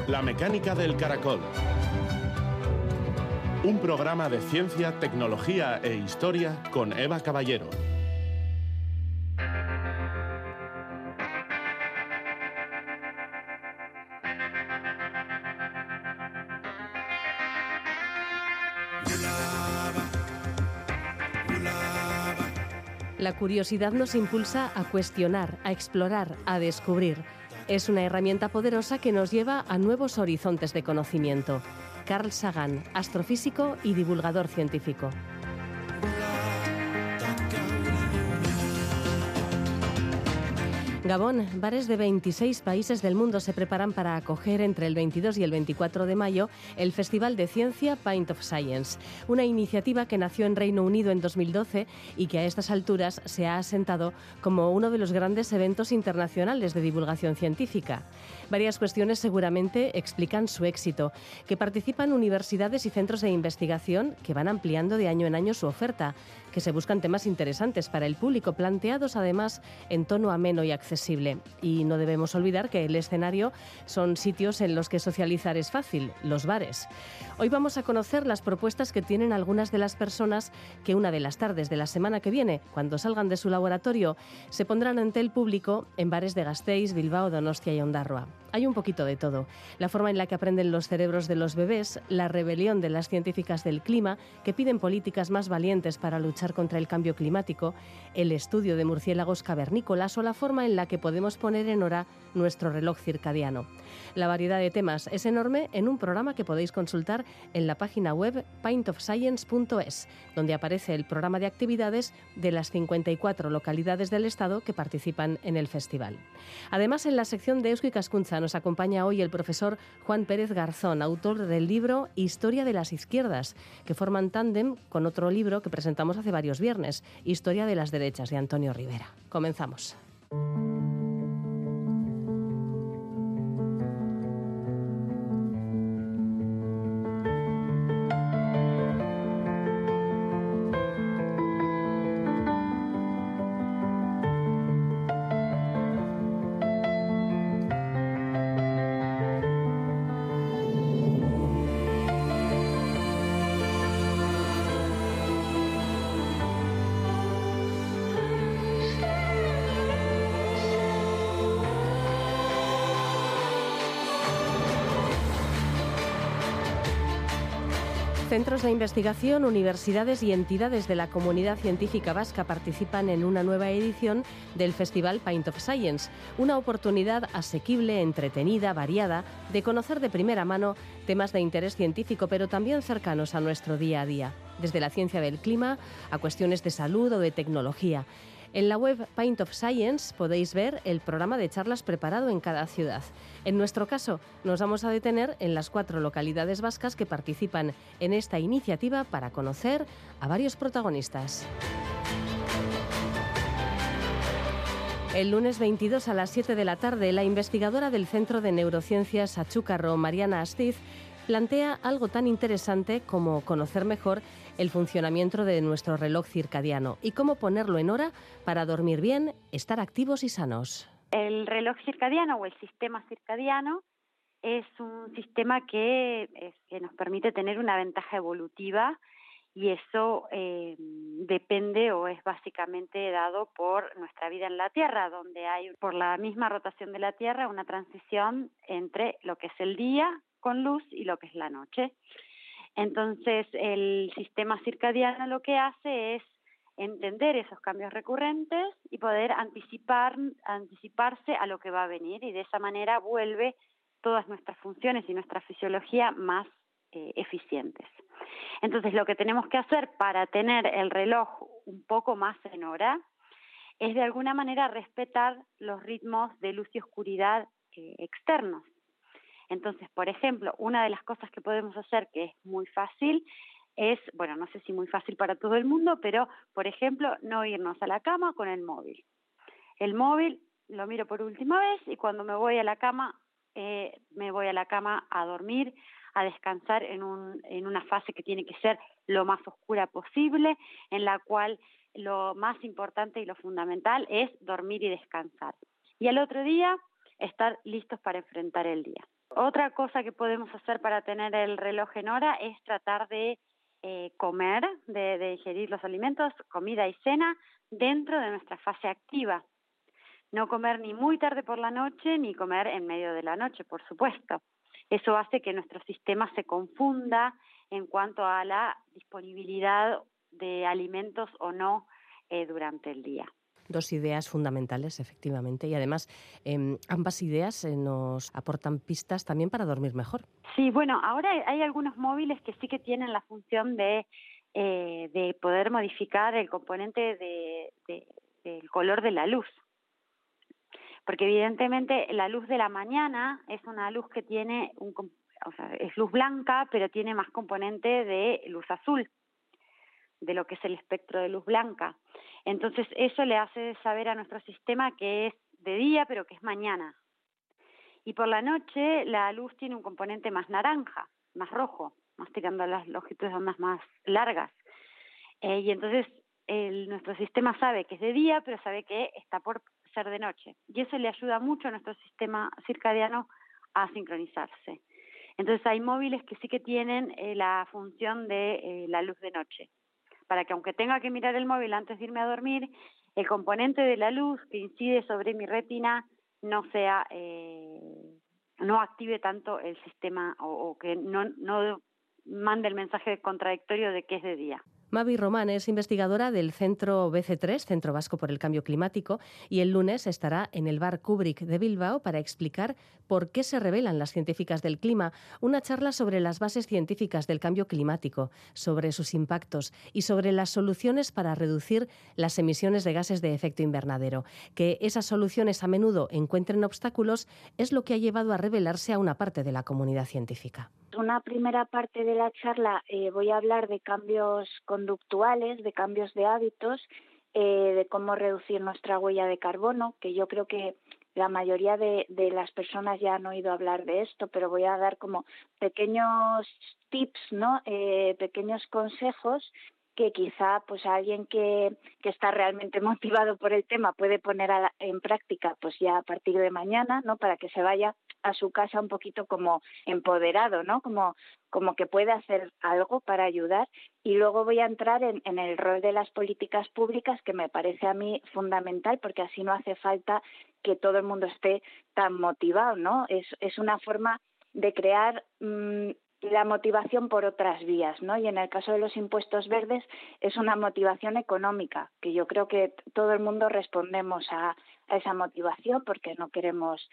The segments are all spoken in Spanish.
La mecánica del caracol. Un programa de ciencia, tecnología e historia con Eva Caballero. La curiosidad nos impulsa a cuestionar, a explorar, a descubrir. Es una herramienta poderosa que nos lleva a nuevos horizontes de conocimiento. Carl Sagan, astrofísico y divulgador científico. Gabón, bares de 26 países del mundo se preparan para acoger entre el 22 y el 24 de mayo el Festival de Ciencia Pint of Science, una iniciativa que nació en Reino Unido en 2012 y que a estas alturas se ha asentado como uno de los grandes eventos internacionales de divulgación científica. Varias cuestiones seguramente explican su éxito, que participan universidades y centros de investigación que van ampliando de año en año su oferta, que se buscan temas interesantes para el público, planteados además en tono ameno y accesible. Y no debemos olvidar que el escenario son sitios en los que socializar es fácil, los bares. Hoy vamos a conocer las propuestas que tienen algunas de las personas que una de las tardes de la semana que viene, cuando salgan de su laboratorio, se pondrán ante el público en bares de Gasteiz, Bilbao, Donostia y Ondarroa. Hay un poquito de todo. La forma en la que aprenden los cerebros de los bebés, la rebelión de las científicas del clima, que piden políticas más valientes para luchar contra el cambio climático, el estudio de murciélagos cavernícolas o la forma en la que podemos poner en hora nuestro reloj circadiano. La variedad de temas es enorme en un programa que podéis consultar en la página web pintofscience.es, donde aparece el programa de actividades de las 54 localidades del Estado que participan en el festival. Además, en la sección de Eusko Ikaskuntza nos acompaña hoy el profesor Juan Pérez Garzón, autor del libro Historia de las Izquierdas, que forman tándem con otro libro que presentamos hace varios viernes, Historia de las Derechas, de Antonio Rivera. Comenzamos. Centros de investigación, universidades y entidades de la comunidad científica vasca participan en una nueva edición del Festival Pint of Science, una oportunidad asequible, entretenida, variada, de conocer de primera mano temas de interés científico, pero también cercanos a nuestro día a día, desde la ciencia del clima a cuestiones de salud o de tecnología. En la web Pint of Science podéis ver el programa de charlas preparado en cada ciudad. En nuestro caso, nos vamos a detener en las 4 localidades vascas que participan en esta iniciativa para conocer a varios protagonistas. El lunes 22 a las 7 de la tarde, la investigadora del Centro de Neurociencias Achúcarro, Mariana Astiz, plantea algo tan interesante como conocer mejor el funcionamiento de nuestro reloj circadiano y cómo ponerlo en hora para dormir bien, estar activos y sanos. El reloj circadiano o el sistema circadiano es un sistema que nos permite tener una ventaja evolutiva, y eso depende o es básicamente dado por nuestra vida en la Tierra, donde hay, por la misma rotación de la Tierra, una transición entre lo que es el día con luz y lo que es la noche. Entonces, el sistema circadiano lo que hace es entender esos cambios recurrentes y poder anticiparse a lo que va a venir, y de esa manera vuelve todas nuestras funciones y nuestra fisiología más eficientes. Entonces, lo que tenemos que hacer para tener el reloj un poco más en hora es de alguna manera respetar los ritmos de luz y oscuridad externos. Entonces, por ejemplo, una de las cosas que podemos hacer, que es muy fácil, es, bueno, no sé si muy fácil para todo el mundo, pero, por ejemplo, no irnos a la cama con el móvil. El móvil lo miro por última vez y cuando me voy a la cama a dormir, a descansar en una fase que tiene que ser lo más oscura posible, en la cual lo más importante y lo fundamental es dormir y descansar. Y al otro día, estar listos para enfrentar el día. Otra cosa que podemos hacer para tener el reloj en hora es tratar de comer, de ingerir los alimentos, comida y cena, dentro de nuestra fase activa. No comer ni muy tarde por la noche, ni comer en medio de la noche, por supuesto. Eso hace que nuestro sistema se confunda en cuanto a la disponibilidad de alimentos o no durante el día. Dos ideas fundamentales, efectivamente, y además ambas ideas nos aportan pistas también para dormir mejor. Sí, bueno, ahora hay algunos móviles que sí que tienen la función de poder modificar el componente del color de la luz. Porque evidentemente la luz de la mañana es una luz que tiene, es luz blanca, pero tiene más componente de luz azul, de lo que es el espectro de luz blanca. Entonces eso le hace saber a nuestro sistema que es de día, pero que es mañana. Y por la noche la luz tiene un componente más naranja, más rojo, más tirando a las longitudes de ondas más largas. Y entonces nuestro sistema sabe que es de día, pero sabe que está por ser de noche. Y eso le ayuda mucho a nuestro sistema circadiano a sincronizarse. Entonces hay móviles que sí que tienen la función de la luz de noche, para que aunque tenga que mirar el móvil antes de irme a dormir, el componente de la luz que incide sobre mi retina no active tanto el sistema o que no mande el mensaje contradictorio de que es de día. Mavi Román es investigadora del Centro BC3, Centro Vasco por el Cambio Climático, y el lunes estará en el Bar Kubrick de Bilbao para explicar por qué se revelan las científicas del clima, una charla sobre las bases científicas del cambio climático, sobre sus impactos y sobre las soluciones para reducir las emisiones de gases de efecto invernadero. Que esas soluciones a menudo encuentren obstáculos es lo que ha llevado a revelarse a una parte de la comunidad científica. Una primera parte de la charla voy a hablar de cambios conductuales, de cambios de hábitos, de cómo reducir nuestra huella de carbono, que yo creo que la mayoría de las personas ya han oído hablar de esto, pero voy a dar como pequeños tips, ¿no? Pequeños consejos que quizá pues alguien que está realmente motivado por el tema puede poner en práctica pues ya a partir de mañana, ¿no? Para que se vaya a su casa un poquito como empoderado, ¿no? Como que puede hacer algo para ayudar. Y luego voy a entrar en el rol de las políticas públicas, que me parece a mí fundamental, porque así no hace falta que todo el mundo esté tan motivado, ¿no? Es una forma de crear la motivación por otras vías, ¿no? Y en el caso de los impuestos verdes es una motivación económica, que yo creo que todo el mundo respondemos a esa motivación porque no queremos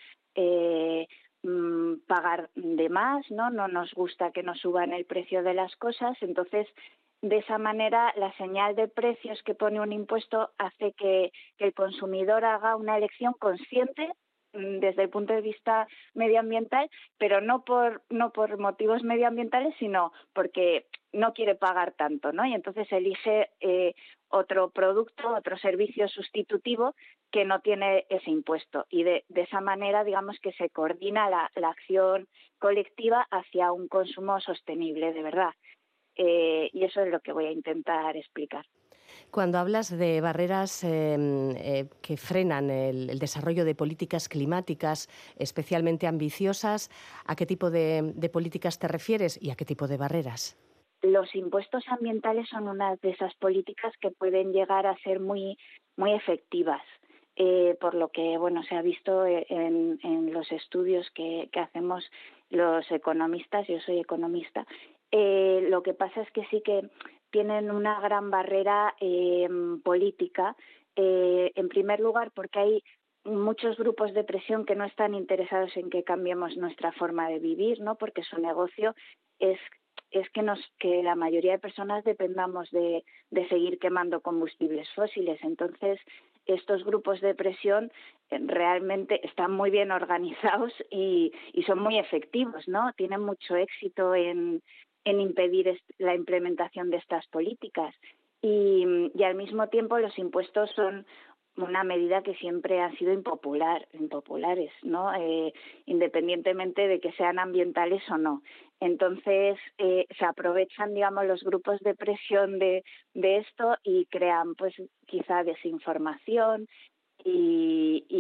pagar de más, ¿no? No nos gusta que nos suban el precio de las cosas, entonces de esa manera la señal de precios que pone un impuesto hace que el consumidor haga una elección consciente desde el punto de vista medioambiental, pero no por motivos medioambientales, sino porque no quiere pagar tanto, ¿no? Y entonces elige otro producto, otro servicio sustitutivo que no tiene ese impuesto. Y de esa manera, digamos que se coordina la acción colectiva hacia un consumo sostenible, de verdad. Y eso es lo que voy a intentar explicar. Cuando hablas de barreras que frenan el desarrollo de políticas climáticas especialmente ambiciosas, ¿a qué tipo de políticas te refieres y a qué tipo de barreras? Los impuestos ambientales son una de esas políticas que pueden llegar a ser muy, muy efectivas. Por lo que se ha visto en los estudios que hacemos los economistas. Yo soy economista. Lo que pasa es que sí que tienen una gran barrera política, en primer lugar porque hay muchos grupos de presión que no están interesados en que cambiemos nuestra forma de vivir, ¿no? Porque su negocio es que la mayoría de personas dependamos de seguir quemando combustibles fósiles. Entonces, estos grupos de presión realmente están muy bien organizados y son muy efectivos, ¿no? Tienen mucho éxito en impedir la implementación de estas políticas. Y al mismo tiempo los impuestos son una medida que siempre han sido impopulares, ¿no? Independientemente de que sean ambientales o no. Entonces se aprovechan, digamos, los grupos de presión de esto y crean, pues, quizá desinformación y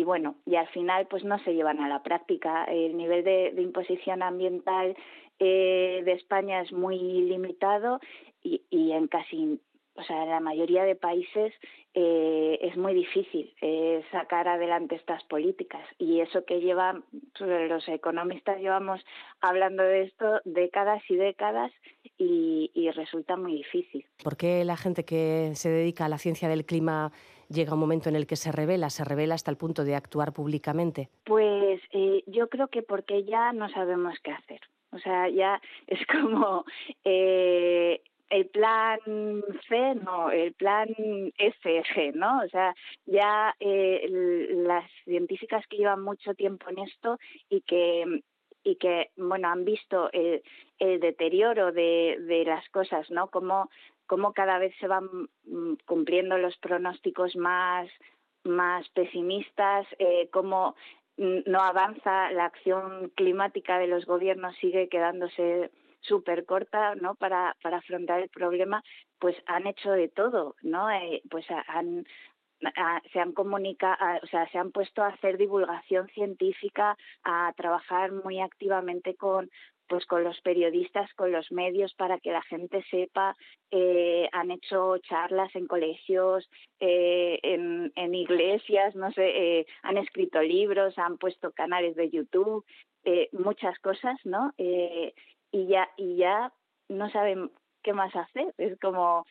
bueno, y al final pues no se llevan a la práctica. El nivel de imposición ambiental de España es muy limitado y en casi, o sea, en la mayoría de países es muy difícil sacar adelante estas políticas, y eso que los economistas llevamos hablando de esto décadas y décadas y resulta muy difícil. ¿Por qué la gente que se dedica a la ciencia del clima llega un momento en el que se revela hasta el punto de actuar públicamente? Pues yo creo que porque ya no sabemos qué hacer. O sea, ya es como el plan C, no, el plan SG, ¿no? O sea, ya las científicas que llevan mucho tiempo en esto y que bueno, han visto el deterioro de las cosas, ¿no? Cómo cada vez se van cumpliendo los pronósticos más pesimistas, cómo no avanza la acción climática de los gobiernos, sigue quedándose súper corta, ¿no? Para afrontar el problema, pues han hecho de todo, ¿no? Pues se han comunicado, o sea, se han puesto a hacer divulgación científica, a trabajar muy activamente con los periodistas, con los medios, para que la gente sepa. Han hecho charlas en colegios, en iglesias, no sé, han escrito libros, han puesto canales de YouTube, muchas cosas, ¿no? Y ya no saben qué más hacer. Es como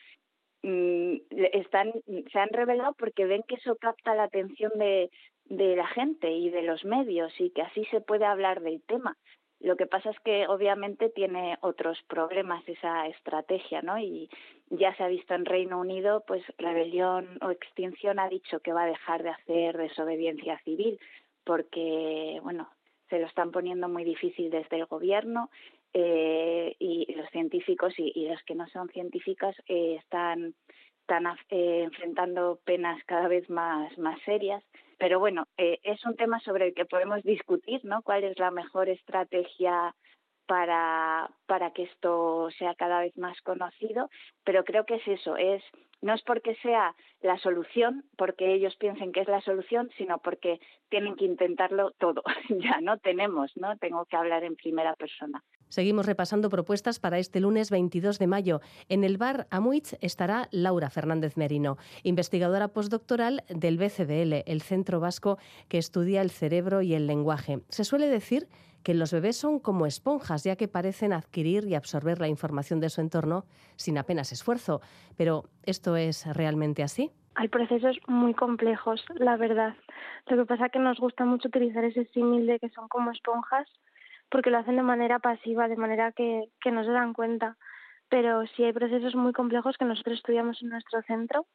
se han revelado porque ven que eso capta la atención de la gente y de los medios, y que así se puede hablar del tema. Lo que pasa es que obviamente tiene otros problemas esa estrategia, ¿no? Y ya se ha visto en Reino Unido, pues Rebelión o Extinción ha dicho que va a dejar de hacer desobediencia civil porque, bueno, se lo están poniendo muy difícil desde el gobierno, y los científicos y los que no son científicas están enfrentando penas cada vez más serias. Pero bueno, es un tema sobre el que podemos discutir, ¿no? ¿Cuál es la mejor estrategia para que esto sea cada vez más conocido? Pero creo que es eso, no es porque sea la solución, porque ellos piensen que es la solución, sino porque tienen que intentarlo todo. Ya no tengo que hablar en primera persona. Seguimos repasando propuestas para este lunes 22 de mayo. En el bar Amuitz estará Laura Fernández Merino, investigadora postdoctoral del BCDL, el Centro Vasco que estudia el cerebro y el lenguaje. Se suele decir que los bebés son como esponjas, ya que parecen adquirir y absorber la información de su entorno sin apenas esfuerzo. Pero, ¿esto es realmente así? Hay procesos muy complejos, la verdad. Lo que pasa es que nos gusta mucho utilizar ese símil de que son como esponjas, porque lo hacen de manera pasiva, de manera que no se dan cuenta. Pero sí hay procesos muy complejos que nosotros estudiamos en nuestro centro,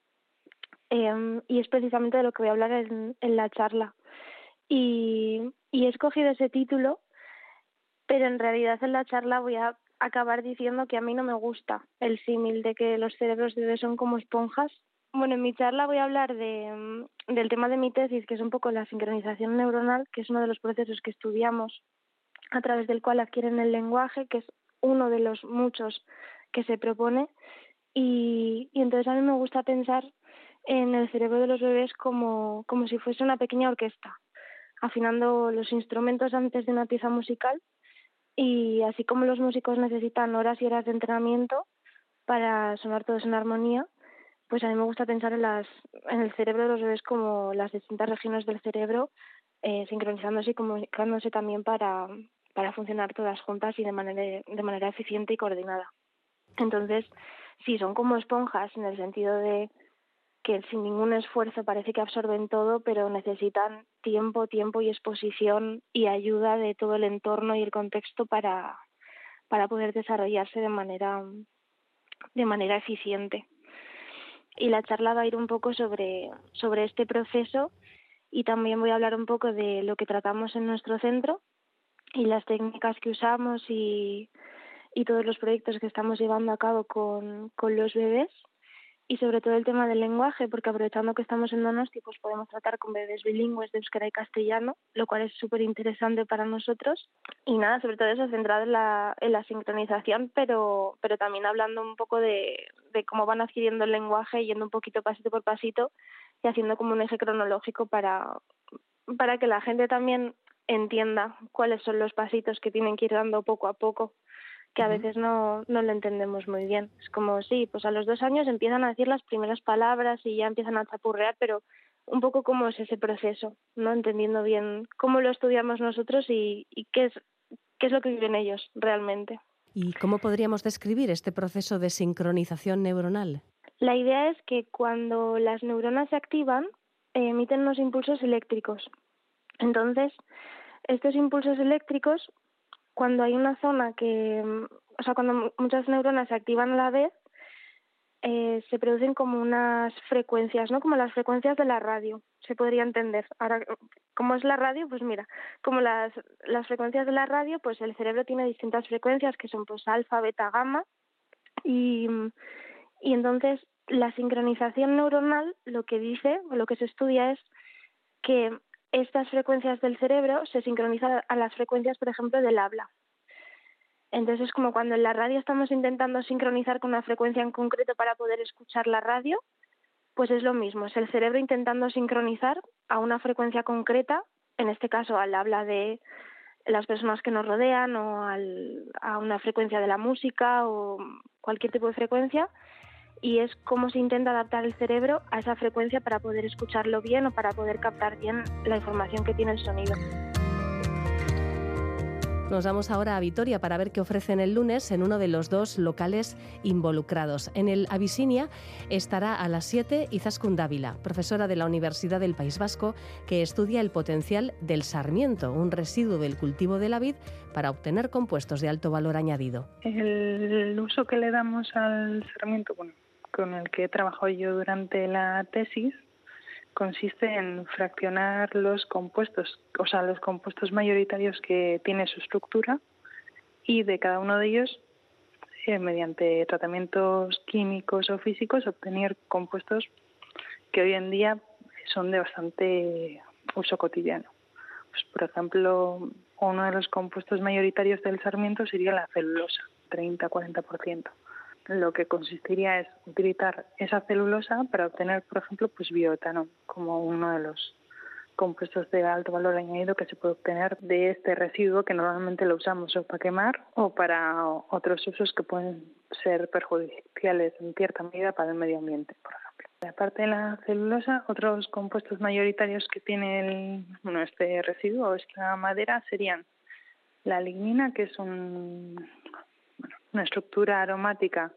y es precisamente de lo que voy a hablar en la charla. Y he escogido ese título, pero en realidad en la charla voy a acabar diciendo que a mí no me gusta el símil de que los cerebros de bebés son como esponjas. Bueno, en mi charla voy a hablar del tema de mi tesis, que es un poco la sincronización neuronal, que es uno de los procesos que estudiamos a través del cual adquieren el lenguaje, que es uno de los muchos que se propone. Y entonces a mí me gusta pensar en el cerebro de los bebés como si fuese una pequeña orquesta, afinando los instrumentos antes de una pieza musical. Y así como los músicos necesitan horas y horas de entrenamiento para sonar todos en armonía, pues a mí me gusta pensar en el cerebro de los bebés como las distintas regiones del cerebro, sincronizándose y comunicándose también para funcionar todas juntas y de manera eficiente y coordinada. Entonces, sí, son como esponjas en el sentido de que sin ningún esfuerzo parece que absorben todo, pero necesitan tiempo y exposición y ayuda de todo el entorno y el contexto para poder desarrollarse de manera eficiente. Y la charla va a ir un poco sobre este proceso, y también voy a hablar un poco de lo que tratamos en nuestro centro y las técnicas que usamos y todos los proyectos que estamos llevando a cabo con los bebés, y sobre todo el tema del lenguaje, porque aprovechando que estamos en Donosti, pues podemos tratar con bebés bilingües de euskera y castellano, lo cual es súper interesante para nosotros. Y nada, sobre todo eso, centrado en la sincronización, pero también hablando un poco de cómo van adquiriendo el lenguaje, yendo un poquito pasito por pasito y haciendo como un eje cronológico para para que la gente también entienda cuáles son los pasitos que tienen que ir dando poco a poco, que a veces no lo entendemos muy bien. Es como, sí, pues a los 2 años empiezan a decir las primeras palabras y ya empiezan a chapurrear, pero un poco cómo es ese proceso, ¿no? Entendiendo bien cómo lo estudiamos nosotros y qué es lo que viven ellos realmente. ¿Y cómo podríamos describir este proceso de sincronización neuronal? La idea es que cuando las neuronas se activan, emiten unos impulsos eléctricos. Entonces, estos impulsos eléctricos, cuando hay una zona cuando muchas neuronas se activan a la vez, se producen como unas frecuencias, ¿no? Como las frecuencias de la radio, se podría entender. Ahora, ¿cómo es la radio? Pues mira, como las frecuencias de la radio, pues el cerebro tiene distintas frecuencias que son pues alfa, beta, gamma, y entonces la sincronización neuronal lo que dice, o lo que se estudia es que estas frecuencias del cerebro se sincronizan a las frecuencias, por ejemplo, del habla. Entonces es como cuando en la radio estamos intentando sincronizar con una frecuencia en concreto para poder escuchar la radio, pues es lo mismo, es el cerebro intentando sincronizar a una frecuencia concreta, en este caso al habla de las personas que nos rodean o a una frecuencia de la música o cualquier tipo de frecuencia, y es cómo se intenta adaptar el cerebro a esa frecuencia para poder escucharlo bien o para poder captar bien la información que tiene el sonido. Nos vamos ahora a Vitoria para ver qué ofrecen el lunes en uno de los 2 locales involucrados. En el Abisinia estará a las 7 Izaskun Dávila, profesora de la Universidad del País Vasco, que estudia el potencial del sarmiento, un residuo del cultivo de la vid, para obtener compuestos de alto valor añadido. El uso que le damos al sarmiento, con el que he trabajado yo durante la tesis, consiste en fraccionar los compuestos, los compuestos mayoritarios que tiene su estructura, y de cada uno de ellos, mediante tratamientos químicos o físicos, obtener compuestos que hoy en día son de bastante uso cotidiano. Pues, por ejemplo, uno de los compuestos mayoritarios del sarmiento sería la celulosa, 30-40%. Lo que consistiría es utilizar esa celulosa para obtener, por ejemplo, pues bioetanol, como uno de los compuestos de alto valor añadido que se puede obtener de este residuo, que normalmente lo usamos o para quemar o para otros usos que pueden ser perjudiciales en cierta medida para el medio ambiente, por ejemplo. Aparte de la celulosa, otros compuestos mayoritarios que tiene este residuo o esta madera serían la lignina, que es una estructura aromática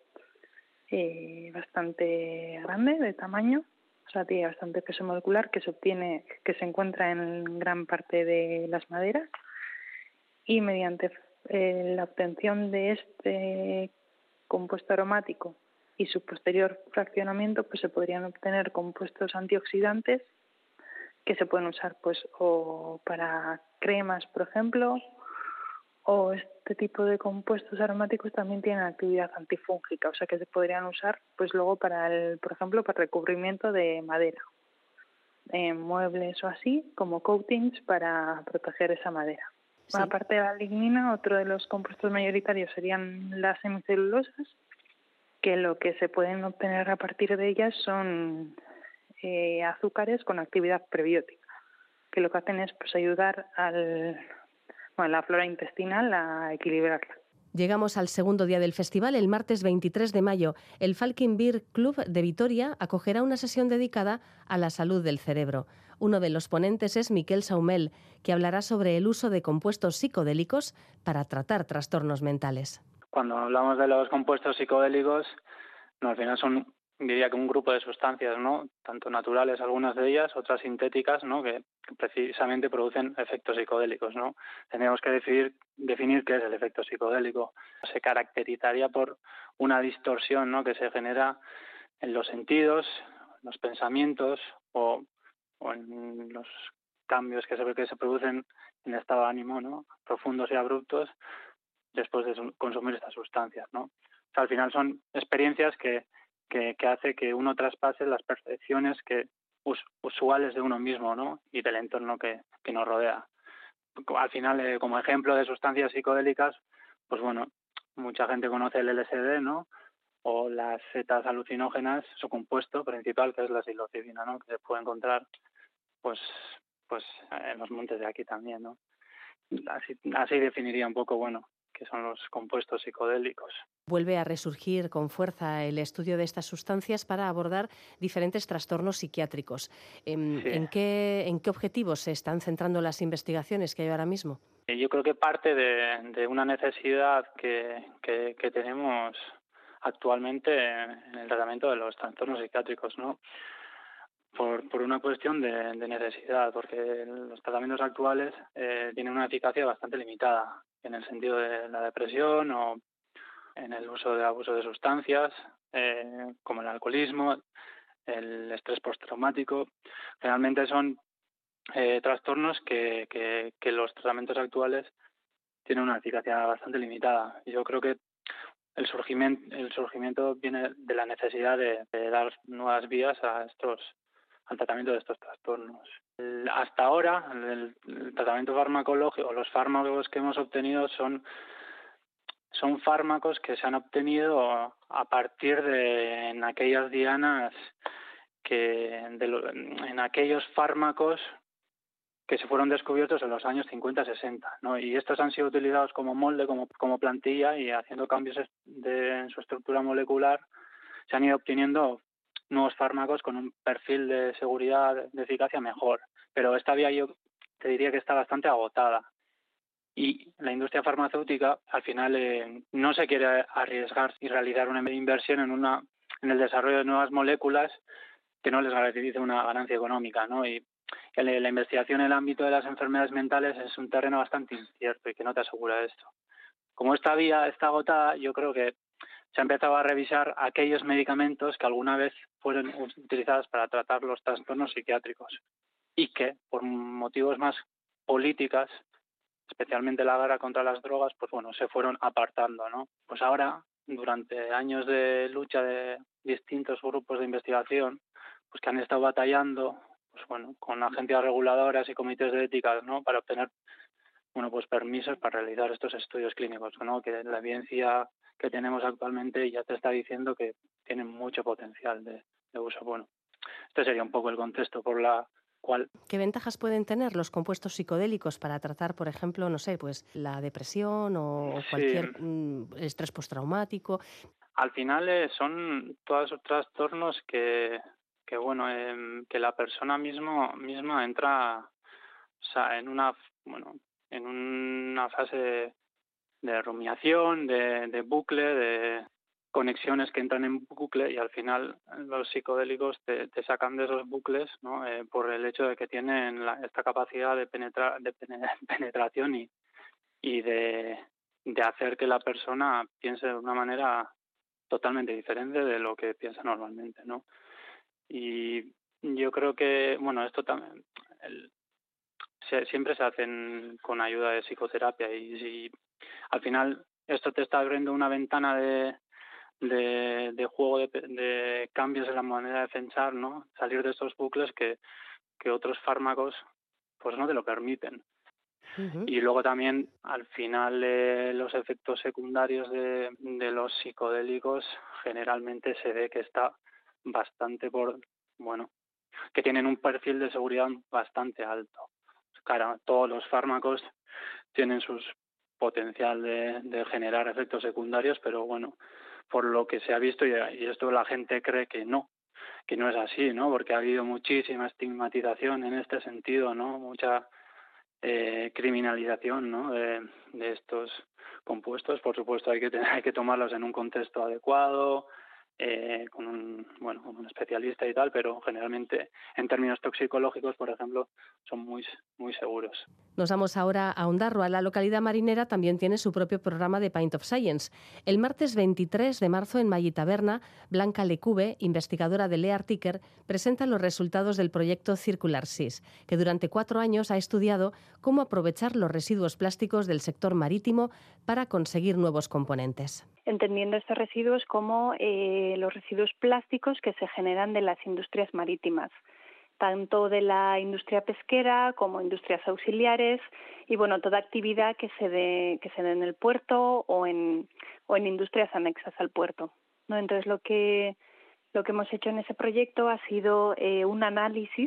bastante grande de tamaño, tiene bastante peso molecular, que se encuentra en gran parte de las maderas, y mediante la obtención de este compuesto aromático y su posterior fraccionamiento, pues se podrían obtener compuestos antioxidantes que se pueden usar pues o para cremas, por ejemplo, o este tipo de compuestos aromáticos también tienen actividad antifúngica, o sea que se podrían usar pues luego por ejemplo, para recubrimiento de madera, en muebles o así, como coatings para proteger esa madera. Sí. Aparte de la lignina, otro de los compuestos mayoritarios serían las semicelulosas, que lo que se pueden obtener a partir de ellas son azúcares con actividad prebiótica, que lo que hacen es pues ayudar la flora intestinal a equilibrarla. Llegamos al segundo día del festival. El martes 23 de mayo, el Falcon Beer Club de Vitoria acogerá una sesión dedicada a la salud del cerebro. Uno de los ponentes es Miquel Saumel, que hablará sobre el uso de compuestos psicodélicos para tratar trastornos mentales. Cuando hablamos de los compuestos psicodélicos, al final son, diría que un grupo de sustancias, ¿no? Tanto naturales, algunas de ellas, otras sintéticas, ¿no? Que precisamente producen efectos psicodélicos, ¿no? Tenemos que definir qué es el efecto psicodélico. Se caracterizaría por una distorsión, ¿no? Que se genera en los sentidos, los pensamientos o en los cambios que se producen en estado de ánimo, ¿no? Profundos y abruptos después de consumir estas sustancias, ¿no? O sea, al final son experiencias que hace que uno traspase las percepciones usuales de uno mismo, ¿no? Y del entorno que nos rodea. Al final, como ejemplo de sustancias psicodélicas, pues bueno, mucha gente conoce el LSD, ¿no? O las setas alucinógenas, su compuesto principal, que es la psilocibina, ¿no? Que se puede encontrar pues pues en los montes de aquí también, ¿no? Así definiría un poco, qué son los compuestos psicodélicos. Vuelve a resurgir con fuerza el estudio de estas sustancias para abordar diferentes trastornos psiquiátricos. Sí. ¿En qué objetivos se están centrando las investigaciones que hay ahora mismo? Yo creo que parte de una necesidad que tenemos actualmente en el tratamiento de los trastornos psiquiátricos, ¿no? Por una cuestión de necesidad, porque los tratamientos actuales tienen una eficacia bastante limitada en el sentido de la depresión o en el uso de abuso de sustancias, como el alcoholismo, el estrés postraumático. Realmente son trastornos que los tratamientos actuales tienen una eficacia bastante limitada. Yo creo que el surgimiento viene de la necesidad de dar nuevas vías al tratamiento de estos trastornos. Hasta ahora, el tratamiento farmacológico o los fármacos que hemos obtenido son fármacos que se han obtenido a partir de en aquellas dianas en aquellos fármacos que se fueron descubiertos en los años 50-60, ¿no? Y estos han sido utilizados como molde, como plantilla, y haciendo cambios en su estructura molecular se han ido obteniendo nuevos fármacos con un perfil de seguridad, de eficacia mejor. Pero esta vía yo te diría que está bastante agotada. Y la industria farmacéutica al final no se quiere arriesgar y realizar una inversión en el desarrollo de nuevas moléculas que no les garantice una ganancia económica, ¿no? Y la investigación en el ámbito de las enfermedades mentales es un terreno bastante incierto y que no te asegura esto. Como esta vía está agotada, yo creo que se ha empezado a revisar aquellos medicamentos que alguna vez fueron utilizados para tratar los trastornos psiquiátricos y que, por motivos más políticas, especialmente la guerra contra las drogas, se fueron apartando, ¿no? Pues ahora, durante años de lucha de distintos grupos de investigación, pues que han estado batallando, con agencias reguladoras y comités de ética, ¿no? Para obtener, permisos para realizar estos estudios clínicos, ¿no? Que la evidencia que tenemos actualmente ya te está diciendo que tienen mucho potencial de uso. Este sería un poco el contexto por la cual... ¿Qué ventajas pueden tener los compuestos psicodélicos para tratar, por ejemplo, la depresión o cualquier estrés postraumático? Al final son todos esos trastornos que la persona misma entra, en una fase de rumiación, de bucle, de conexiones que entran en bucle, y al final los psicodélicos te sacan de esos bucles, ¿no? Por el hecho de que tienen esta capacidad de penetración y de hacer que la persona piense de una manera totalmente diferente de lo que piensa normalmente, ¿no? Y yo creo que, esto también siempre se hacen con ayuda de psicoterapia, y si al final esto te está abriendo una ventana de juego, de cambios en la manera de pensar, ¿no? Salir de estos bucles que otros fármacos pues no te lo permiten. Uh-huh. Y luego también al final los efectos secundarios de los psicodélicos generalmente se ve que está bastante que tienen un perfil de seguridad bastante alto. Claro, todos los fármacos tienen sus potencial de generar efectos secundarios, pero por lo que se ha visto, y esto la gente cree que no es así, ¿no? Porque ha habido muchísima estigmatización en este sentido, ¿no? Mucha criminalización, ¿no? De estos compuestos. Por supuesto hay que tomarlos en un contexto adecuado, con un especialista y tal, pero generalmente en términos toxicológicos, por ejemplo, son muy, muy seguros. Nos vamos ahora a Ondarroa. La localidad marinera también tiene su propio programa de Pint of Science. El martes 23 de marzo en Mallitaberna, Blanca Lecube, investigadora de Leartiker, presenta los resultados del proyecto Circular Seas, que durante 4 años ha estudiado cómo aprovechar los residuos plásticos del sector marítimo para conseguir nuevos componentes. Entendiendo estos residuos como los residuos plásticos que se generan de las industrias marítimas, tanto de la industria pesquera como industrias auxiliares y toda actividad que se dé en el puerto o en industrias anexas al puerto, ¿no? Entonces lo que hemos hecho en ese proyecto ha sido un análisis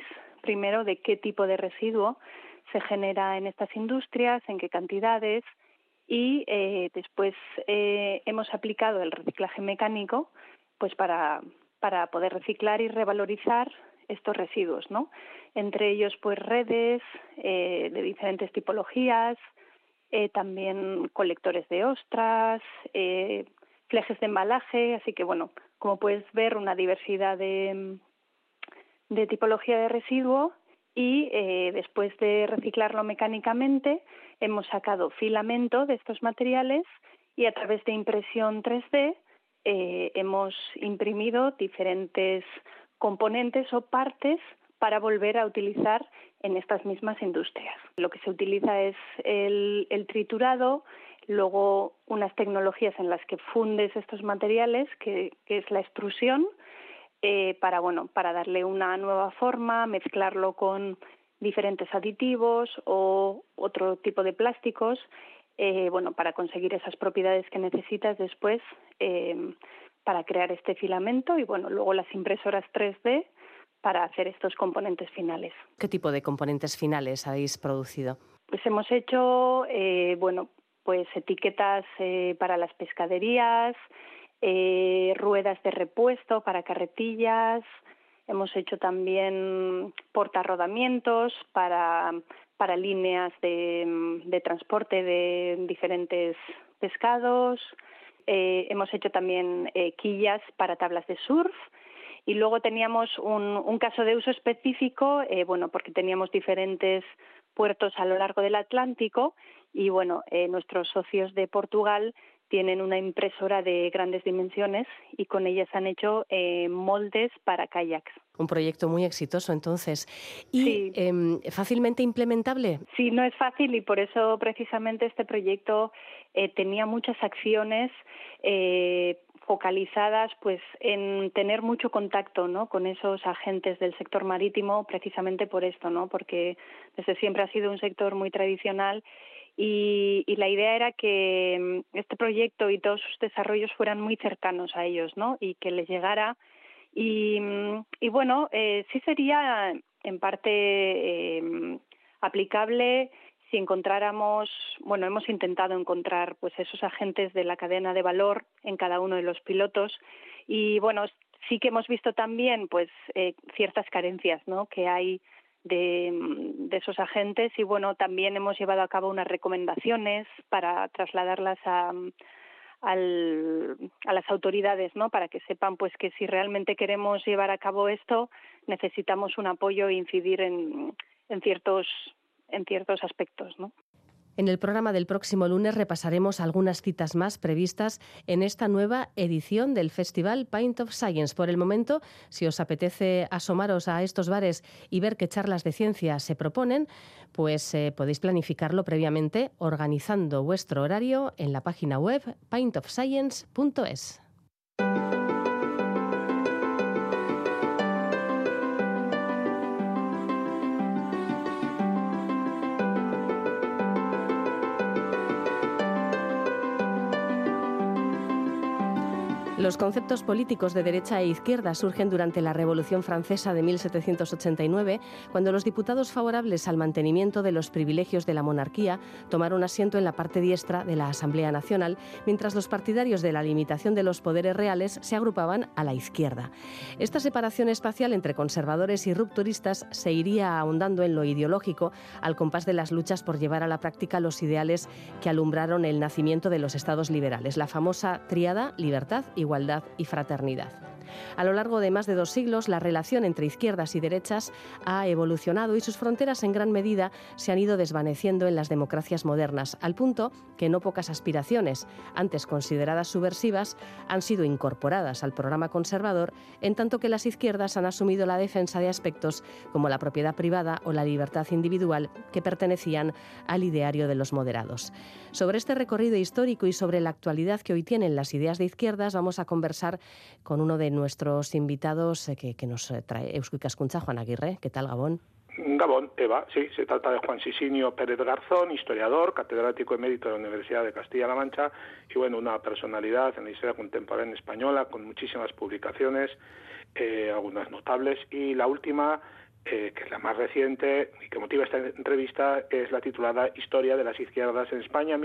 primero de qué tipo de residuo se genera en estas industrias, en qué cantidades, y después hemos aplicado el reciclaje mecánico pues para poder reciclar y revalorizar estos residuos, ¿no? Entre ellos pues redes de diferentes tipologías, también colectores de ostras, flejes de embalaje, así que bueno, como puedes ver, una diversidad de tipología de residuo. Y después de reciclarlo mecánicamente hemos sacado filamento de estos materiales y a través de impresión 3D hemos imprimido diferentes componentes o partes para volver a utilizar en estas mismas industrias. Lo que se utiliza es el triturado, luego unas tecnologías en las que fundes estos materiales, que es la extrusión, para darle una nueva forma, mezclarlo con diferentes aditivos o otro tipo de plásticos, para conseguir esas propiedades que necesitas después para crear este filamento y luego las impresoras 3D para hacer estos componentes finales. ¿Qué tipo de componentes finales habéis producido? Pues hemos hecho, etiquetas para las pescaderías, ruedas de repuesto para carretillas, hemos hecho también portarrodamientos para líneas de transporte de diferentes pescados, hemos hecho también quillas para tablas de surf y luego teníamos un caso de uso específico, porque teníamos diferentes puertos a lo largo del Atlántico y nuestros socios de Portugal tienen una impresora de grandes dimensiones y con ellas han hecho moldes para kayaks. Un proyecto muy exitoso, entonces. ¿Y sí. Fácilmente implementable? Sí, no es fácil y por eso precisamente este proyecto tenía muchas acciones focalizadas pues en tener mucho contacto, ¿no?, con esos agentes del sector marítimo, precisamente por esto, ¿no?, porque desde siempre ha sido un sector muy tradicional. Y la idea era que este proyecto y todos sus desarrollos fueran muy cercanos a ellos, ¿no?, y que les llegara. Sí sería en parte aplicable si encontráramos, hemos intentado encontrar pues esos agentes de la cadena de valor en cada uno de los pilotos y sí que hemos visto también pues ciertas carencias, ¿no?, que hay de esos agentes y también hemos llevado a cabo unas recomendaciones para trasladarlas a las autoridades, ¿no?, para que sepan pues que si realmente queremos llevar a cabo esto necesitamos un apoyo e incidir en ciertos aspectos, ¿no? En el programa del próximo lunes repasaremos algunas citas más previstas en esta nueva edición del Festival Pint of Science. Por el momento, si os apetece asomaros a estos bares y ver qué charlas de ciencia se proponen, pues podéis planificarlo previamente organizando vuestro horario en la página web pintofscience.es. Los conceptos políticos de derecha e izquierda surgen durante la Revolución Francesa de 1789, cuando los diputados favorables al mantenimiento de los privilegios de la monarquía tomaron asiento en la parte diestra de la Asamblea Nacional, mientras los partidarios de la limitación de los poderes reales se agrupaban a la izquierda. Esta separación espacial entre conservadores y rupturistas se iría ahondando en lo ideológico al compás de las luchas por llevar a la práctica los ideales que alumbraron el nacimiento de los estados liberales, la famosa tríada libertad, igualdad y fraternidad. A lo largo de más de 2 siglos, la relación entre izquierdas y derechas ha evolucionado y sus fronteras en gran medida se han ido desvaneciendo en las democracias modernas, al punto que no pocas aspiraciones, antes consideradas subversivas, han sido incorporadas al programa conservador, en tanto que las izquierdas han asumido la defensa de aspectos como la propiedad privada o la libertad individual que pertenecían al ideario de los moderados. Sobre este recorrido histórico y sobre la actualidad que hoy tienen las ideas de izquierdas, vamos a conversar con uno de nuestros invitados que nos trae Eusko Ikaskuntza, Juan Aguirre. ¿Qué tal, Gabón? Gabón, Eva, sí, se trata de Juan Sisinio Pérez Garzón, historiador, catedrático emérito de la Universidad de Castilla-La Mancha y, una personalidad en la historia contemporánea española con muchísimas publicaciones, algunas notables, y la última que es la más reciente y que motiva esta entrevista, es la titulada Historia de las izquierdas en España